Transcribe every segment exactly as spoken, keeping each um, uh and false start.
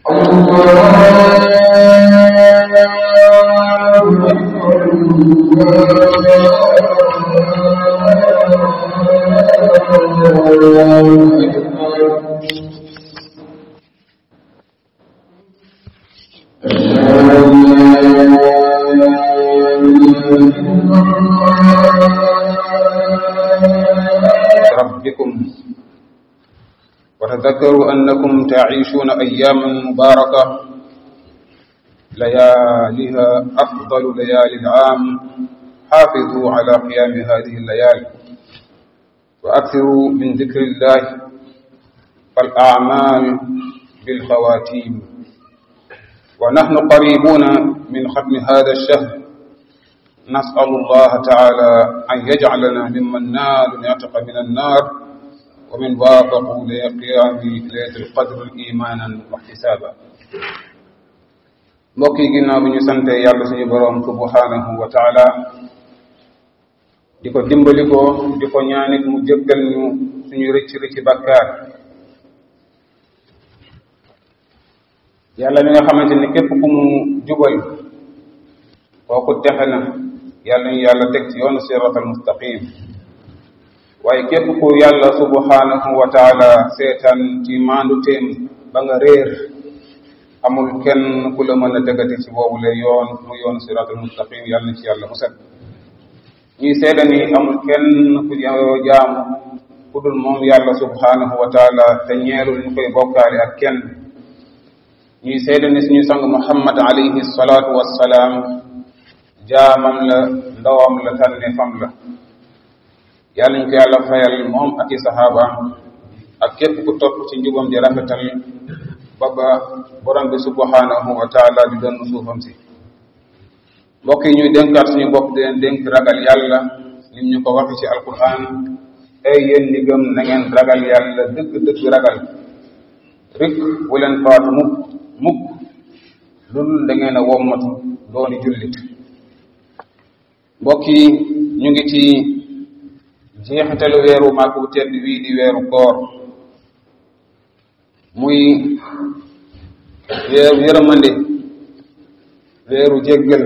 ربكم وتذكروا أنكم تعيشون أياما مباركة لياليها أفضل ليالي العام حافظوا على قيام هذه الليالي وأكثروا من ذكر الله فالأعمال بالخواتيم ونحن قريبون من ختم هذا الشهر نسأل الله تعالى أن يجعلنا ممن نال يعتق من النار ومن وافقوا لقيام ليلة القدر إيمانا واحتسابا mbokk yi ginnaaw bi ñu sante yàlla suñu boroom subhanahu wa taala di ko dimbali ko di ko ñaanit mu jéggal ñu suñu rëcc rëcc bàkkaar yàlla mi nga xamante ni képp ku mu jubal kooku texe na yàlla ñu yàlla teg ci yoonu siratal mustaqim waaye képp ku yàlla subhanahu wa taala seetaan ci maandu téem ba nga réer amul kenn ku la mën a tegati ci boobu le yoon mu yoonu siratal mustaqim yàlla na ci yàlla musal ñuy seede ni amul kenn ku jaamu ku dul moom yàlla subhanahu wa taala te ñeerul ñu koy bokkaale ak kenn ñuy seede ni suñu sang muhammad alayhi salaatu wassalaam jaamam la ndawam la tànneefam la yàlla ñu ko yàlla fayal moom ak i saxaabaam ak képp ku topp ci njubam di rafetal ba ba borom bi subhanahu wa taala di doon suufam si mbokk yi ñuy dénkaat suñu bopp di leen dénk ragal yàlla nim ñu ko waxi ci alquran ay yéen ñi gëm na ngeen ragal yàlla dëgg dëgg ragal rik bu leen faatu mukk mukk loolu da ngeen a wommatu dooni jullit mbokk yi ñu ngi ci jeexitalu weeru màgg bu tedd wii di weeru koor muy weeru yërmande weeru jéggal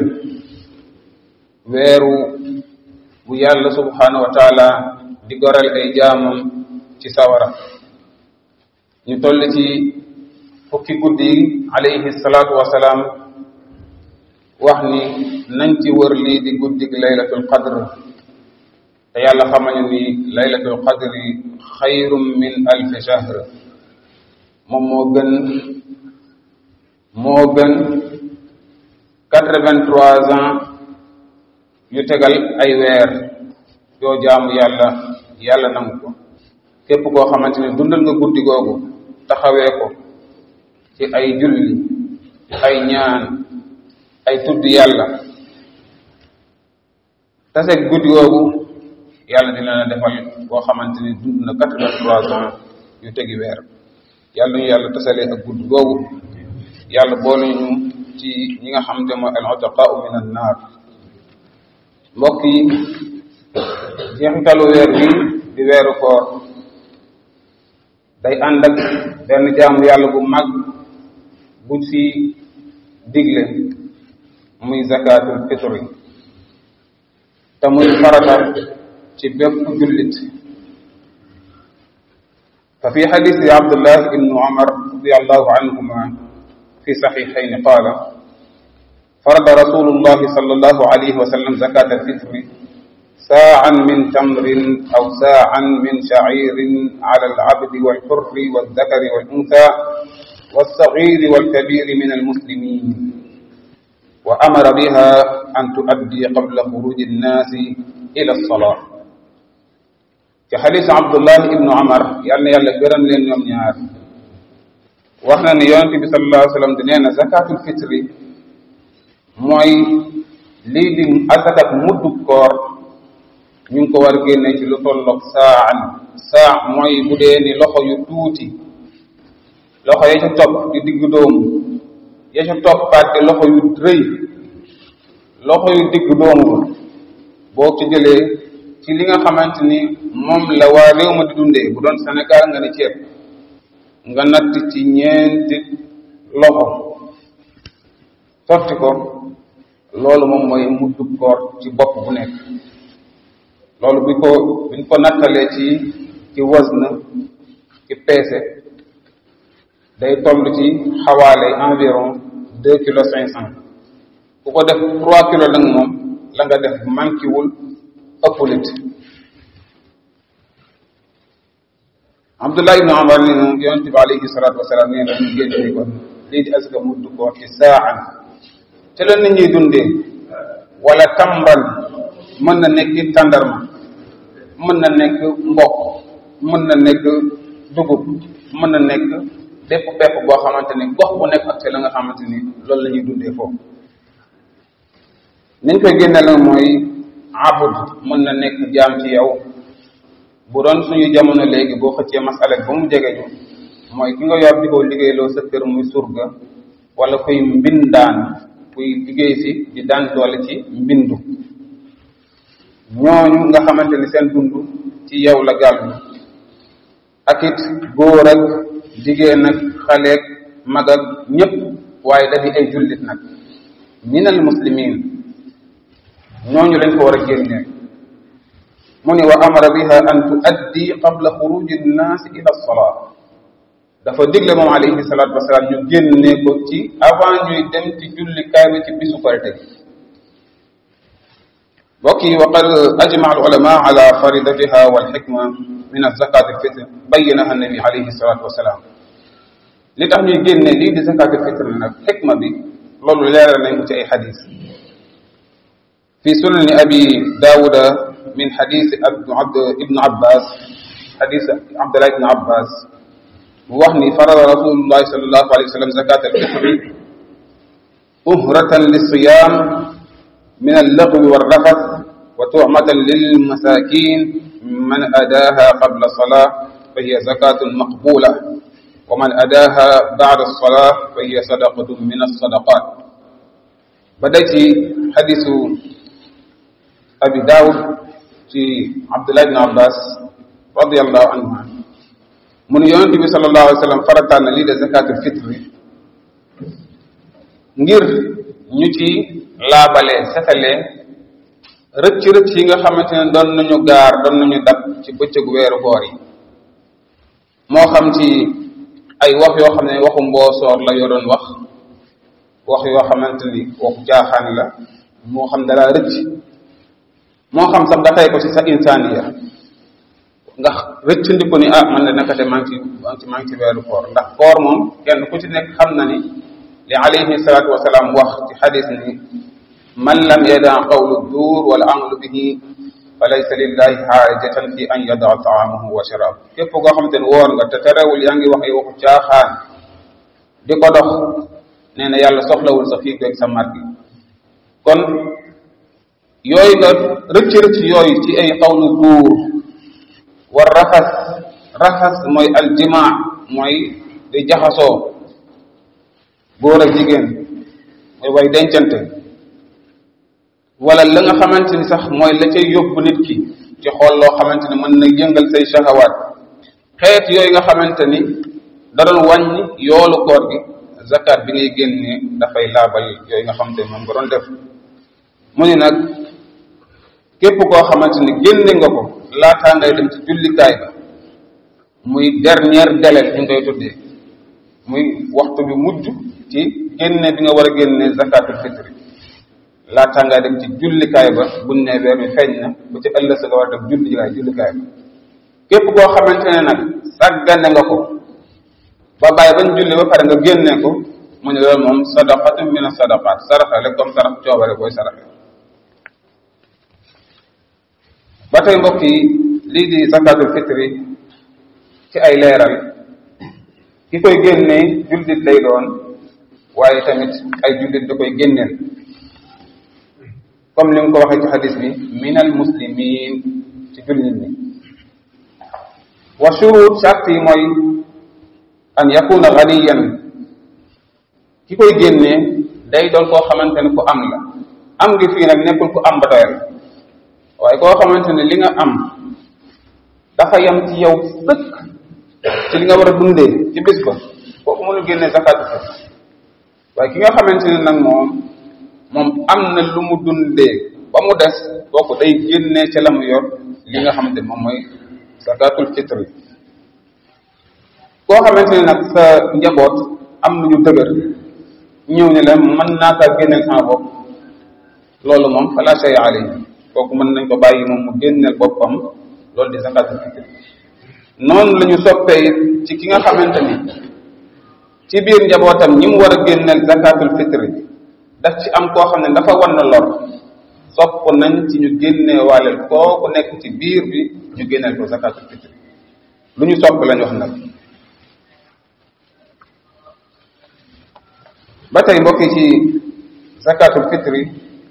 weeru bu yàlla subhanahu wa taala di goral ay jaamam ci sawara ñu toll ci fukki guddi yi alayhi salaatu wasalaam wax ni nañ ci wër lii di guddig laylatul qadr te yàlla xamal ni laylatul qadri xayrum min alfi shahr moom moo gën moo gën quatre-vingt-trois ans yu tegal ay weer yoo jaamu yàlla yàlla nangu ko képp koo xamante ne dundal nga guddi googu taxawee ko ci ay julli ay ñaan ay tudd yàlla taseeg guddi googu yàlla dina la defal boo xamante ni dund na quatre-vingt-trois ans yu tegi weer yàlla ñu yàlla tasalee ak guddi googu yàlla boole ñu ci ñi nga xamante mooy al utaqaa min an naar mbokk yi jeexitalu weer bi di weeru koor day ànd ak benn jaamu yàlla bu mag bu ci digle muy zakatul fitri te muy farata ci bépp jullit fa fi xadisi abdullah ibnu umar radiallahu anhuma fi saxiixayni qaala farada rasulullahi sallallahu alayhi wa sallam zakata alfitri saa'an min tamrin aw saa'an min sha'iirin ala alabdi walxurri waldakari waluntha walsagiiri walkabiri min almuslimin wa amara biha an tuaddi qabla xuruji annaasi ila alsalaa ci xadis abdullah ibnu umar yal na yàlla gërëm leen ñoom ñaar wax na ne yonente bi sallallahu alayhi wa sallam di nee na zakatul fitri mooy lii di azakat muddu koor ñu ngi ko war a génne ci lu tolloog saan saa mooy bu dee ni loxo yu tuuti loxo ya ca topp di diggu doomu ya ca toppaat di loxo yu rëy loxo yu diggu doomu boo ci jëlee ci li nga xamante ni moom la waa réew ma di dundee bu doon Sénégal nga ne ceeb nga natt ci ñeenti loxo sotti ko loolu moom mooy muddu koor ci bopp bu nekk loolu bi ko biñ ko nattalee ci ci wazn ci peese day toll ci xawaale environ deux kilos cinq cent ku ko def trois kilos nag moom la nga def mankiwul ëppulit Abdullah ibn Umar ni moom yonente bi alayhi salatu wasalaam nee na ñu génne ko lii di asaka muddu koor ci saan te la nit ñuy dundee wala tamran mën na nekk tàndarma mën na nekk mboq mën na nekk dugub mën na nekk bépp pepp boo xamante ni gox bu nekk ak te la nga xamante ni loolu la ñuy dundee foofu niñ koy génne la mooy abud mën na nekk jaam ci yow bu doon suñu jamono léegi boo xëccee masala ba mu jege ñu mooy ki nga yor di ko liggéeyloo sa kër muy surga wala kuy mbindaan kuy liggéey si di daan doole ci mbindu ñooñu nga xamante ni seen dund ci yow la gàllu ak it góor ak jigéen ak xaleeg mag ak ñëpp waaye da di ay jullit nag minal muslimin ñooñu lañ ko war a génnee mu ni wa amara biha an tuaddi qabla xuruji nnaasi ila salaa dafa digle moom alayhi salatu wasalaam ñu génnee ko ci avant ñuy dem ci jullikaay bi ci bisu korite mbokk yi wa qad ajma al ulama ala faridatiha wal xikma min azakat al fitr bayyanaha nabi alayhi salatu wasalaam li tax ñuy génne lii di zakat al fitr nag xikma bi loolu leeral nañ ko ci ay xadis fi sunani abi daawuda min xadis ibnu abbas xadis abdullah ibnu abbas mu wax ni farada rasulullahi sallallahu alayhi wa sallam zakat al fitri uhratan lissiyam min allagwi walrafath wa tu'matan lilmasakin man adaha qabla salah fa hiya zakatun maqbula wa man adaha ba'da salah fa hiya sadaqatun min alsadaqat ba day ci xadisu abi daawud ci abdullah ibn abbas radiallahu anhu mu ne yonente bi sallallahu alayhi wa sallam farataan na lii de zakatul fitri ngir ñu ci laabalee setalee rëcc rëcc yi nga xamante ne doon nañu gaar doon nañu dab ci bëccëgu weeru koor yi moo xam ci ay wax yoo xam ne waxu mboosoor la yoo doon wax wax yoo xamante ni waxu jaaxaan la moo xam dalaa rëcc moo xam sax nga tey ko ci sa insaniya ndax rëcc ndi ko ni ah man de nakate maa ngi ci maa ngi ci weeru koor ndax koor moom kenn ku ci nekk xam na ni li alayhi salatu wasalaam wax ci xadis ni man lam yada qawlu duur wala amalu bihi fa laysa lillahi xaajatan fi an yadaa taamahu wa sharab képp koo xamante ne woor nga te terewul yaa ngi wax ay waxu caaxaan di ko dox nee na yàlla soxlawul sa xiif ak sa mar gi kon yooyu nga rëcc rëcc yooyu ci ay qawlu duur war raxas raxas mooy aljimaa mooy di jaxasoo góor ak jigéen mooy way dencante wala la nga xamante ni sax mooy la cay yóbbu nit ki ci xool loo xamante ni mën na yëngal say shahawaat xeet yooyu nga xamante ni da doon wàññi yoolu koor gi zakat bi ngay génne dafay laabal yooyu nga xamante ni moom nga doon def mu ni nag képp koo xamante ni génne nga ko laataa ngay dem ci jullikaay ba muy dernière délai ñu koy tuddee muy waxtu bi mujj ci génne bi nga war a génne zakatul fitri laataa ngay dem ci jullikaay ba buñ ne weer bi feeñ na ba ci ëllëg sa nga war a dem julli jikaay jullikaay ba képp koo xamante ne nag sàggane nga ko ba bàyyi bañ julli ba pare nga génne ko mu ne loolu moom sadaqatun min as-sadaqat saraxe rek comme sarax coobare booy saraxe ba tey mbokk yi lii di zakatul fitri ci ay leeral ki koy génnee jullit lay doon waaye tamit ay jullit da koy génneel comme ni nga ko waxee ci xadis bi minal muslimin ci jullit ñi wa shurut sart yi mooy an yakuna ganiyan ki koy génnee day doon koo xamante ne ku am la am ngi fii nag nekkul ku am ba doyal waaye koo xamante ne li nga am dafa yam ci yow sëkk ci li nga war a dundee ci bis ba kooku mënul génnee zakatu fitr waaye ki nga xamante ne nag moom moom am na lu mu dundee ba mu des kooku day génnee ca la mu yor li nga xamante ne moom mooy zakatul fitri. koo xamante ne nag sa njaboot am nañu dëgër ñëw ne la mën naa kaa génneel sama bopp loolu moom fala shay alayhi kooku mën nañ ko bàyyi moom mu génneel boppam loolu di zakatul fitri. noonu la ñu soppee ci ki nga xamante ni ci biir njabootam ñi mu war a génneel zakatul fitri daf ci am koo xam ne dafa wan na lor sopp nañ ci ñu génnee waaleel kooku nekk ci biir bi ñu génneel ko zakatul fitri lu ñu sopp lañ wax nag. ba tey mbokki ci zakatul fitri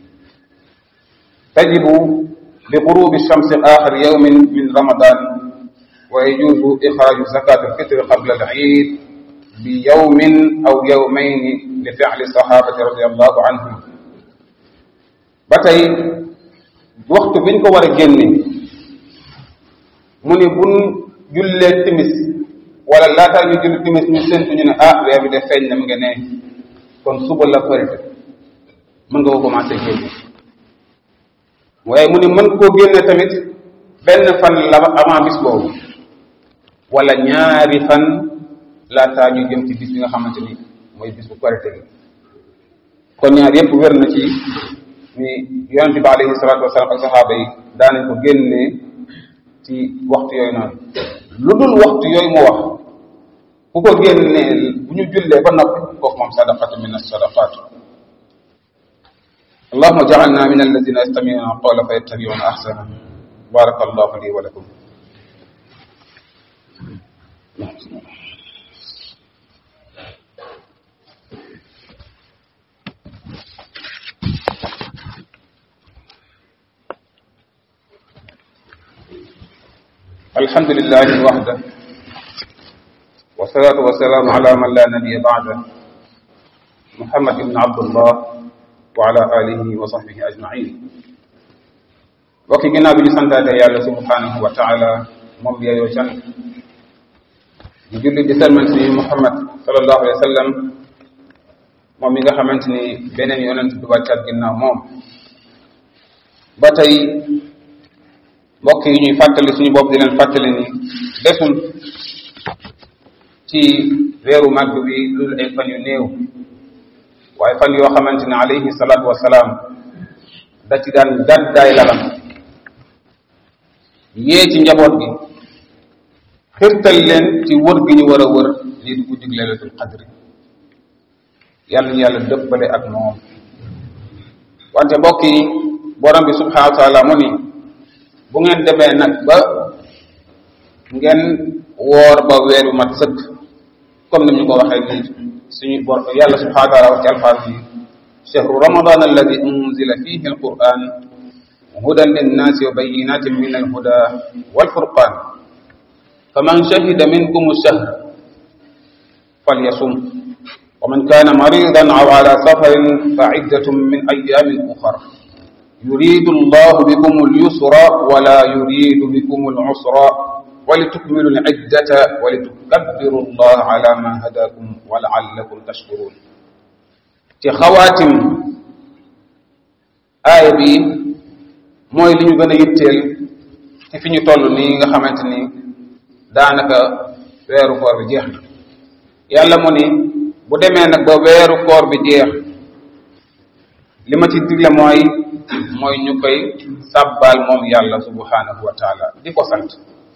tajibu bi ghurubi shamsi axir yawmin min ramadan wa yajuzu ixraaju zakatul fitri qabla al-iid bi yawmin aw yawmayni li fi'li sahabati radiyallahu anhum. ba tey waxtu biñ ko war a génne mu ni buñ jullee timis wala laataa ñu julli timis ñu séntu ñu ne ah weer bi de feeñ na mu nga ne kon suba la korite mën nga ko commencé génne waaye mu ni mën koo génne tamit benn fan la avant bis boobu wala ñaari fan laataa ñu jëm ci bis bi nga xamante ni mooy bis bu korite gi. kon ñaar yépp wér na ci ni yonent bi alayhi salaatu wasalaam ak saxaaba yi daanañ ko génnee ci waxtu yooyu noonu lu dul waxtu yooyu mu wax ku ko génnee bu ñu jullee ba noppi kooku moom sadaqatu min as-sadaqat. allahumma ja'alna min alladhina yastami'una al-qawla fa yattabi'una ahsana. barakallahu li wa lakum. alhamdulillahi wahda wasalaatu wasalaamu ala man la nabiya baada muhammad ibn abdullah wa ala alihi wa sahbihi ajmain. bokki ginnaaw bi ñu santaate yàlla subhanahu wa taala moom bi yeyoo can di julli di salman si muhammad sallallahu alayhi wa sallam moom mi nga xamante ni beneen yonent du wàccaat ginnaaw moom. ba tey mbokk yi ñuy fàttali suñu bopp di leen fàttali ni desul ci weeru màgg bi loolu ay fan yu néew waaye fan yoo xamante ne alayhi salaatu wasalaam da ci daan gàddaay lalam yee ci njaboot gi xirtal leen ci wër gi ñu war a wër lii di guddig laylatul qadri yàlla ñu yàlla dëppale ak moom. wante mbokk yi borom bi subhanahu wa taala mu ni bu ngeen demee nag ba ngeen woor ba weeru mat sëkk comme ni ñu ko waxee ni suñu bor yàlla subhanahu wa taala wax ci alxuraan bi shahru ramadan alladi unzila fihi alquran hudan linnaasi wa bayinatin min alhuda walfurqan faman shahida minkum ash-shahr falyasum wa man kana maridan aw ala safarin fa iddatun min ayamin ukhra yuridu allahu bikum al-yusra wa la yuridu bikum al-usra wa litukmilu al-iddata wa litukabbiru allaha ala ma hadakum wa la'allakum tashkurun. ci xawaatim aaya bi mooy li ñu gën a yitteel ci fi ñu toll nii nga xamante ni daanaka weeru koor bi jeex na. yàlla mu ni bu demee nag ba weeru koor bi jeex li ma ci digle mooy mooy ñu koy sàbbaal moom yàlla subhanahu wa taala di ko sant.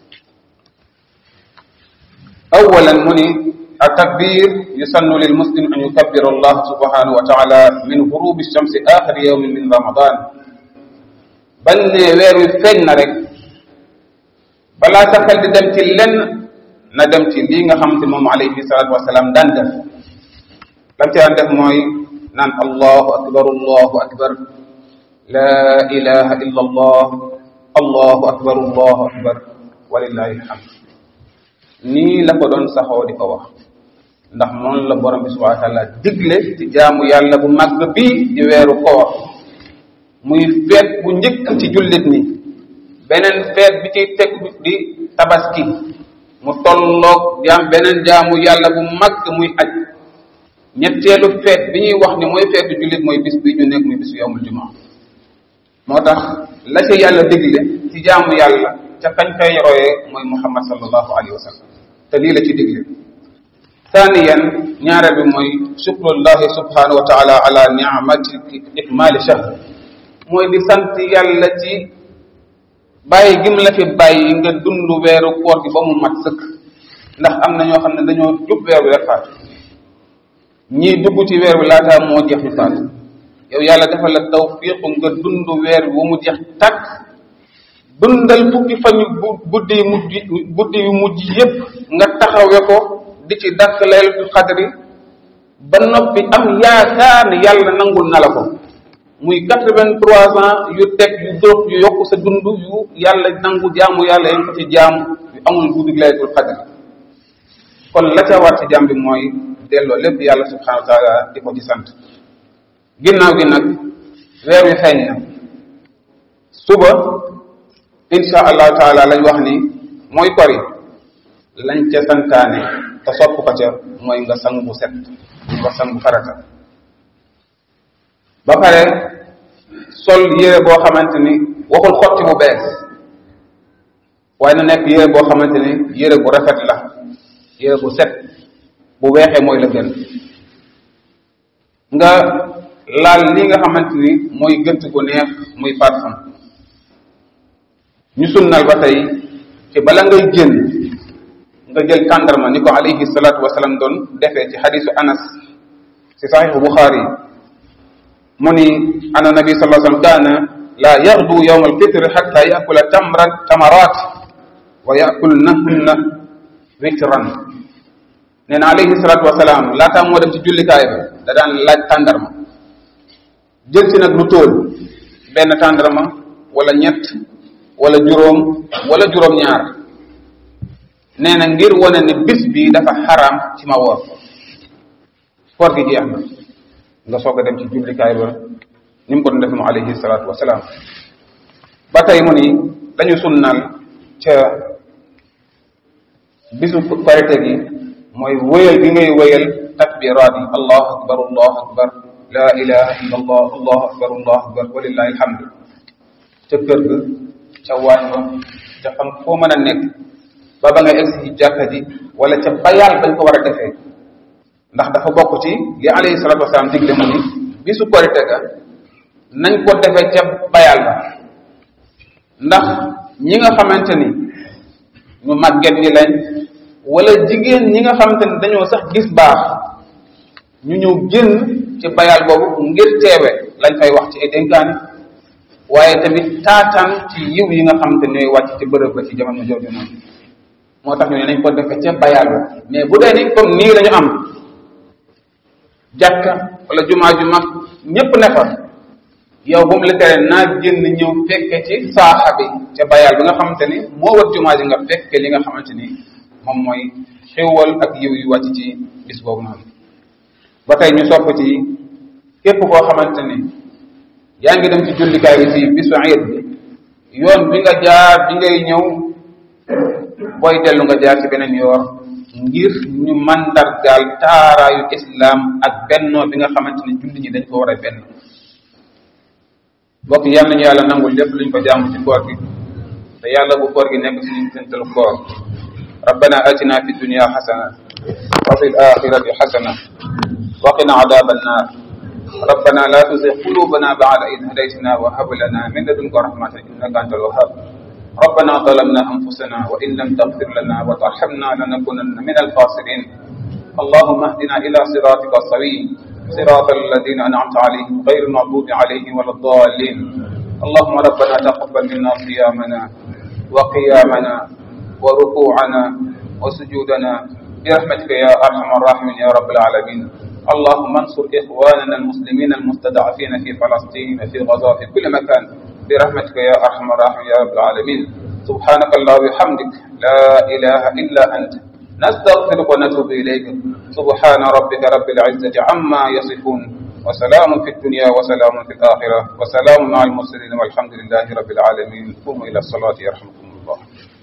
awalan mu ni التكبير يسن للمسلم أن يكبر الله سبحانه وتعالى من غروب الشمس آخر يوم من رمضان بل وير فين رك بلا تخل دم ci lenn na dem ci li nga xamante moom alayhi salatu wassalam daan def lam ci daan def mooy naan allahu akbar allahu akbar la ilaha illa allah allahu akbar allahu akbar walillahi alhamd nii la ko doon saxoo di ko wax ndax noonu la borom bi subhanahu wa ta'ala digle ci jaamu yàlla bu màgg bi di weeru koor muy feet bu njëkk ci jullit ni beneen feet bi ci teg di tabaski mu tolloog jaam beneen jaamu yàlla bu màgg muy aj ñetteelu feet bi ñuy wax ni mooy feetu jullit mooy bis bi ñu nekk muy bisu yawmul jumaa moo tax la ca yàlla digle ci jaamu yàlla ca kañ koy royee mooy muhammad sallallahu alayhi wa sallam te lii la ci digle thaniyan ñaareel bi mooy shukrullahi subhanahu wa taala ala ni'mati ikmali shahr mooy di sant yàlla ci bàyyi gim la fi bàyyi nga dund weeru koor gi ba mu mat sëkk ndax am na ñoo xam ne dañoo jub weer wi rek faatu ñii dugg ci weer wi laataa moo jeex ñu faatu yow yàlla defal la tawfiq nga dund weer wi ba mu jeex tàkk dundal fukki fan yu guddi yu mujj guddi yu mujj yépp nga taxawe ko di ci dakk laylatul xadri ba noppi am yaakaar ne yàlla nangul na la ko muy quatre-vingt-trois ans yu teg yu dóot yu yokk sa dund yu yàlla nangu jaamu yàlla yéen ko ci jaamu yu amul guddi laylatul xadri kon la ca war ci jaam bi mooy delloo lépp yàlla subhanahu wa taala di ko ci sant ginnaaw gi nag weer wi feeñ na suba insha allahu taala lañ wax ni mooy kori lañ ca santaane te sopp ko ca mooy nga sangu set nga sangu farata ba pare sol yére boo xamante ni waxul xotti bu bees waaye na nekk yére boo xamante ni yére bu rafet la yére bu set bu weexee mooy la gën nga laal li nga xamante ni mooy gëtt gu neex muy parfum ñu sunnal ba tey ci bala ngay génn nga jël tàndarma ni ko alayhi salatu wasalaam doon defee ci xadisu anas ci saxiixu buxaari mu ni ana nabi sallallahu alayhi wasallam kaana la yaxdu yawma alfitri xatta yakula tamran tamarat wa yakulnahunna witran nee na alayhi salatu wasalaam laataa moo dem ci jullikaay ba da daan laaj tàndarma jël si nag lu tóol benn tàndarma wala ñett wala juróom wala juróom ñaar nee na ngir wane ne bis bi dafa xaraam ci ma woor koor gi jeex na nga soog a dem ci jullikaay ba ni mu ko doon def mu alayhi salatu wasalaam ba tey mu ni dañu sunnal ca bisu korite gi mooy wëyal gi ngay wëyal takbiraat yi allahu akbar allahu akbar la ilaha illa allah allahu akbar allahu akbar walillahi alhamdu ca kër ga ca waañ ba ca xam foo mën a nekk ba ba nga egsi ci jàkka ji wala ca bayaal bañ ko war a defee ndax dafa bokk ci li alayhi salatu wasalaam digle mu ni bisu korite ga nañ ko defee ca bayaal ba ndax ñi nga xamante ni ñu màgget ñi lañ wala jigéen ñi nga xamante ni dañoo sax gis baax ñu ñëw génn ci bayaal boobu ngir teewe lañ fay wax ci ay dénkaani waaye tamit taataan ci yiw yi nga xamante ni ñooy wàcc ci bërëb ba ci jamono jooju noonu moo tax ñu ne nañ ko defee ca bayaal ba mais bu dee ni comme nii la ñu am jàkka wala jumaa ju mag ñépp ne fa yow bu mu la tere naa génn ñëw fekke ci saaxa bi ca bayaal bi nga xamante ni moo war jumaa ji nga fekke li nga xamante ni moom mooy xéwal ak yiw yu wàcc ci bis boobu noonu ba tey ñu sopp ci képp koo xamante ni yaa ngi dem ci jullikaay bi ci bisu iid bi yoon bi nga jaar bi ngay ñëw booy dellu nga jaar ci beneen yoor ngir ñu mandargaal taaraayu islam ak bennoo bi nga xamante ni julli ñi dañ ko war a benn bokk yal nañu yàlla nangul lépp luñ ko jaamu ci koor gi te yàlla bu koor gi nekk suñu tëntal koor ربنا آتنا في الدنيا حسنة وفي الآخرة حسنة وقنا عذاب النار ربنا لا تزغ قلوبنا بعد إذ هديتنا وهب لنا من لدنك رحمة إنك أنت الوهاب ربنا ظلمنا أنفسنا وإن لم تغفر لنا وترحمنا لنكونن من الخاسرين اللهم اهدنا إلى صراطك السوي صراط الذين أنعمت عليهم غير المغضوب عليهم ولا الضالين اللهم ربنا تقبل منا صيامنا وقيامنا وركوعنا وسجودنا برحمتك يا أرحم الراحمين يا رب العالمين اللهم انصر إخواننا المسلمين المستضعفين في فلسطين في غزة في كل مكان برحمتك يا أرحم الراحمين يا رب العالمين سبحانك اللهم وبحمدك لا إله إلا أنت نستغفرك ونتوب إليك سبحان ربك رب العزة عما يصفون وسلام في الدنيا وسلام في الآخرة وسلام مع المرسلين والحمد لله رب العالمين قوموا إلى الصلاة يرحمكم الله